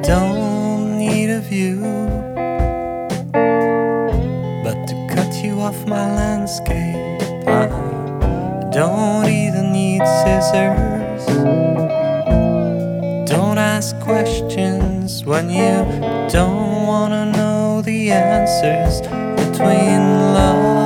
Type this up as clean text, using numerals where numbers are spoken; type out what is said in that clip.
don't need a view, but to cut you off my landscape. I don't even need scissors. Don't ask questions when you don't wanna know the answers. Between love